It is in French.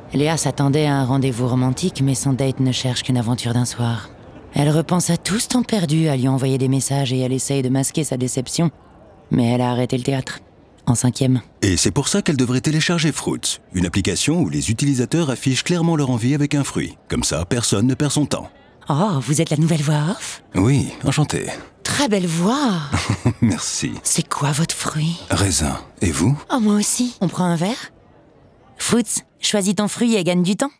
Léa s'attendait à un rendez-vous romantique, mais son date ne cherche qu'une aventure d'un soir. Elle repense à tout ce temps perdu à lui envoyer des messages et elle essaye de masquer sa déception. Mais elle a arrêté le théâtre. En 5e. Et c'est pour ça qu'elle devrait télécharger Fruits, une application où les utilisateurs affichent clairement leur envie avec un fruit. Comme ça, personne ne perd son temps. Oh, vous êtes la nouvelle voix off ? Oui, enchanté. Très belle voix. Merci. C'est quoi votre fruit ? Raisin. Et vous ? Oh, moi aussi. On prend un verre ? Fruits, choisis ton fruit et gagne du temps.